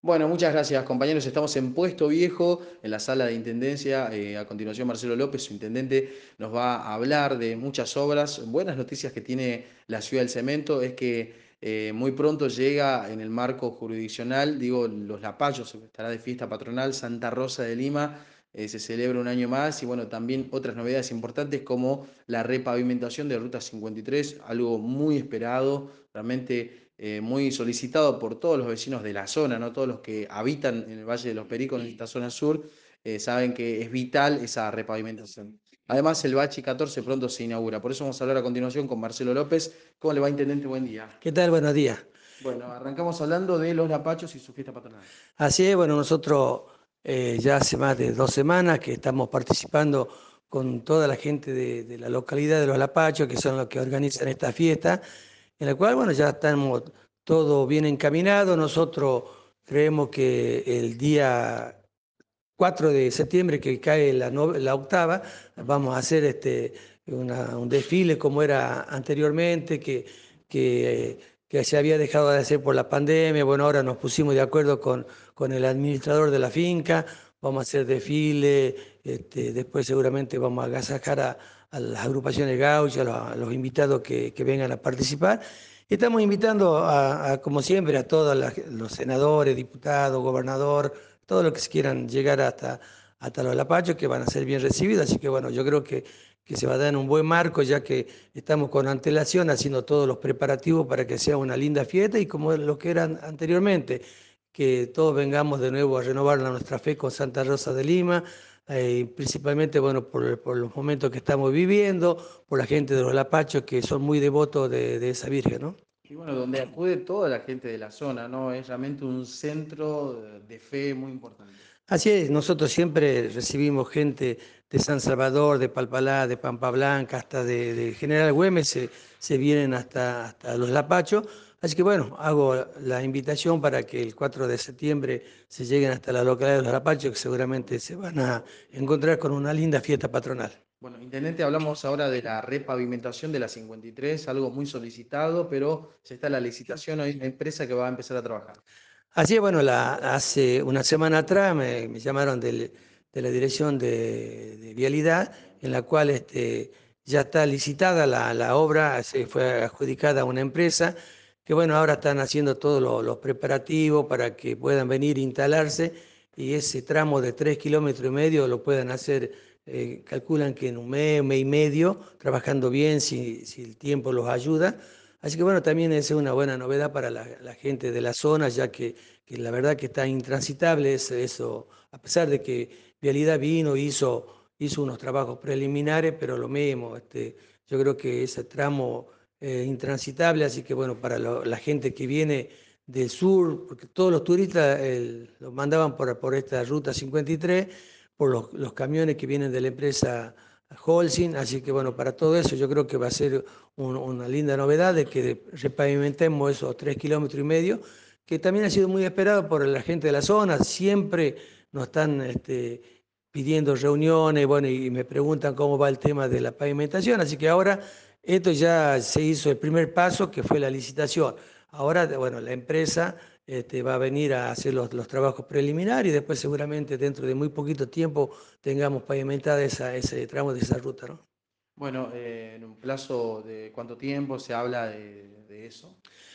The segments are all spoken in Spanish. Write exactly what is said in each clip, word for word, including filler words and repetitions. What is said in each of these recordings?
Bueno, muchas gracias, compañeros. Estamos en Puesto Viejo, en la sala de Intendencia. Eh, a continuación, Marcelo López, su intendente, nos va a hablar de muchas obras. Buenas noticias que tiene la ciudad del cemento es que eh, muy pronto llega en el marco jurisdiccional, digo, Los Lapallos, estará de fiesta patronal, Santa Rosa de Lima, eh, se celebra un año más y bueno, también otras novedades importantes como la repavimentación de Ruta cincuenta y tres, algo muy esperado, realmente eh, muy solicitado por todos los vecinos de la zona, ¿no? Todos los que habitan en el Valle de los Pericos, en esta zona sur, eh, saben que es vital esa repavimentación. Además, el Bachi catorce pronto se inaugura. Por eso vamos a hablar a continuación con Marcelo López. ¿Cómo le va, intendente? Buen día. ¿Qué tal? Buenos días. Bueno, arrancamos hablando de los Lapachos y su fiesta patronal. Así es, bueno, nosotros eh, ya hace más de dos semanas que estamos participando con toda la gente de, de la localidad de Los Lapachos, que son los que organizan esta fiesta, en la cual, bueno, ya estamos todo bien encaminado. Nosotros creemos que el día cuatro de septiembre, que cae la, no- la octava, vamos a hacer este, una- un desfile como era anteriormente, que, que, que se había dejado de hacer por la pandemia. Bueno, ahora nos pusimos de acuerdo con, con el administrador de la finca, vamos a hacer desfile, este, después seguramente vamos a agasajar a, a las agrupaciones gauchas, a los, a los invitados que, que vengan a participar. Estamos invitando a, a, como siempre, a todos la- los senadores, diputados, gobernador, todos los que se quieran llegar hasta, hasta los Lapachos, que van a ser bien recibidos. Así que bueno, yo creo que, que se va a dar en un buen marco, ya que estamos con antelación haciendo todos los preparativos para que sea una linda fiesta y como lo que eran anteriormente, que todos vengamos de nuevo a renovar la- nuestra fe con Santa Rosa de Lima. Eh, principalmente, bueno, por, por los momentos que estamos viviendo, por la gente de los Lapachos que son muy devotos de, de esa Virgen, ¿no? Y bueno, donde acude toda la gente de la zona, ¿no? Es realmente un centro de fe muy importante. Así es, nosotros siempre recibimos gente de San Salvador, de Palpalá, de Pampa Blanca, hasta de, de General Güemes, se, se vienen hasta, hasta Los Lapachos. Así que bueno, hago la invitación para que el cuatro de septiembre se lleguen hasta la localidad de Los Lapachos, que seguramente se van a encontrar con una linda fiesta patronal. Bueno, intendente, hablamos ahora de la repavimentación de la cincuenta y tres, algo muy solicitado, pero ya está la licitación, hay una empresa que va a empezar a trabajar. Así es, bueno, la, hace una semana atrás me, me llamaron del- de la dirección de, de Vialidad, en la cual este, ya está licitada la, la obra, se fue adjudicada a una empresa, que bueno, ahora están haciendo todos los, los preparativos para que puedan venir a instalarse y ese tramo de tres kilómetros y medio lo puedan hacer, eh, calculan que en un mes, un mes y medio, trabajando bien, si, si el tiempo los ayuda. Así que bueno, también es una buena novedad para la, la gente de la zona, ya que, que la verdad que está intransitable es eso, a pesar de que Vialidad vino, hizo, hizo unos trabajos preliminares, pero lo mismo, este, yo creo que ese tramo es intransitable, así que bueno, para lo- la gente que viene del sur, porque todos los turistas eh, los mandaban por, por esta ruta cincuenta y tres, por los, los camiones que vienen de la empresa Holcim, así que bueno, para todo eso yo creo que va a ser un- una linda novedad de que repavimentemos esos tres kilómetros y medio, que también ha sido muy esperado por la gente de la zona. Siempre nos están este, pidiendo reuniones, bueno, y me preguntan cómo va el tema de la pavimentación, así que ahora esto ya se hizo el primer paso, que fue la licitación. Ahora, bueno, la empresa este, va a venir a hacer los, los trabajos preliminares y después seguramente dentro de muy poquito tiempo tengamos pavimentada esa, ese tramo de esa ruta, ¿no? Bueno, eh, en un plazo de cuánto tiempo se habla de, de eso.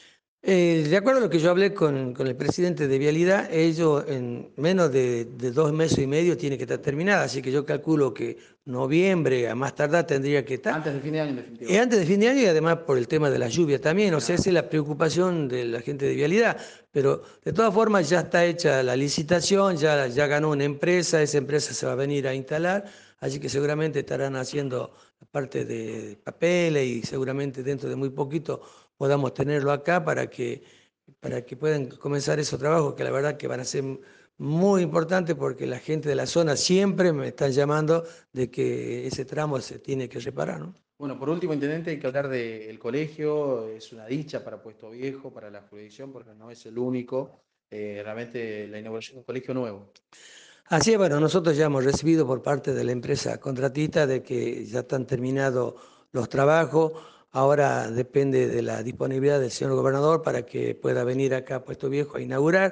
Eh, de acuerdo a lo que yo hablé con, con el presidente de Vialidad, ellos en menos de, de dos meses y medio tiene que estar terminada, así que yo calculo que noviembre, a más tardar, tendría que estar. Antes de fin de año, en Y definitiva. antes de fin de año y además por el tema de la lluvia también, o sea, Claro. esa es la preocupación de la gente de Vialidad, pero de todas formas ya está hecha la licitación, ya, ya ganó una empresa, esa empresa se va a venir a instalar, así que seguramente estarán haciendo la parte de papeles y seguramente dentro de muy poquito podamos tenerlo acá para que, para que puedan comenzar esos trabajos que la verdad que van a ser muy importantes porque la gente de la zona siempre me están llamando de que ese tramo se tiene que reparar, ¿no? Bueno, por último, intendente, hay que hablar del colegio. Es una dicha para Puesto Viejo, para la jurisdicción, porque no es el único. Eh, realmente la inauguración de un colegio nuevo. Así es, bueno, nosotros ya hemos recibido por parte de la empresa contratista de que ya están terminados los trabajos. Ahora depende de la disponibilidad del señor gobernador para que pueda venir acá a Puesto Viejo a inaugurar.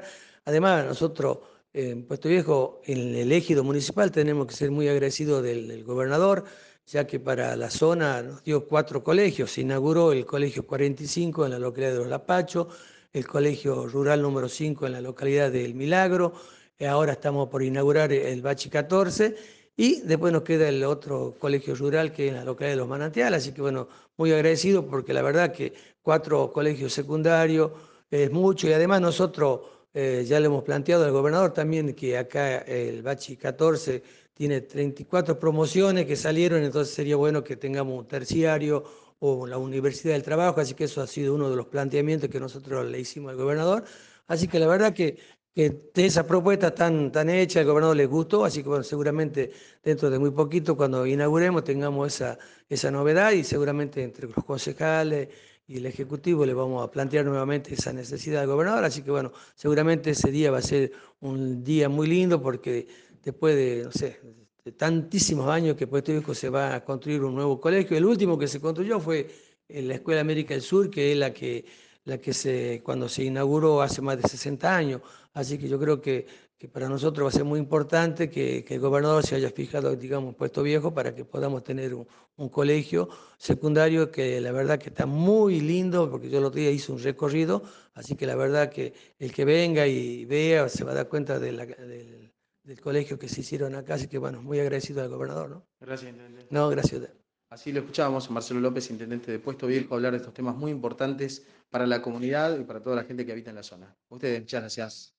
Además, nosotros en Puesto Viejo, en el ejido municipal, tenemos que ser muy agradecidos del, del gobernador, ya que para la zona nos dio cuatro colegios. Se inauguró el colegio cuarenta y cinco en la localidad de Los Lapachos, el colegio rural número cinco en la localidad del Milagro, eh, ahora estamos por inaugurar el Bachi catorce, y después nos queda el otro colegio rural que es en la localidad de Los Manantiales. Así que bueno, muy agradecido porque la verdad que cuatro colegios secundarios es mucho, y además nosotros eh, ya le hemos planteado al gobernador también que acá el Bachi catorce tiene treinta y cuatro promociones que salieron, entonces sería bueno que tengamos un terciario o la Universidad del Trabajo. Así que eso ha sido uno de los planteamientos que nosotros le hicimos al gobernador. Así que la verdad que, que de esa propuesta tan, tan hecha, al gobernador le gustó. Así que bueno, seguramente dentro de muy poquito, cuando inauguremos, tengamos esa, esa novedad, y seguramente entre los concejales y el Ejecutivo le vamos a plantear nuevamente esa necesidad al gobernador. Así que bueno, seguramente ese día va a ser un día muy lindo, porque después de, no sé, de tantísimos años que Puerto Viejo se va a construir un nuevo colegio. El último que se construyó fue en la Escuela América del Sur, que es la que, la que se, cuando se inauguró hace más de sesenta años. Así que yo creo que, que para nosotros va a ser muy importante que, que el gobernador se haya fijado, digamos, en Puerto Viejo, para que podamos tener un, un colegio secundario que la verdad que está muy lindo, porque yo el otro día hice un recorrido. Así que la verdad que el que venga y vea se va a dar cuenta de la, del, del colegio que se hicieron acá. Así que bueno, muy agradecido al gobernador, ¿no? Gracias, intendente. No, gracias. Así lo escuchábamos a Marcelo López, intendente de Puesto Viejo, hablar de estos temas muy importantes para la comunidad y para toda la gente que habita en la zona. Ustedes, muchas gracias.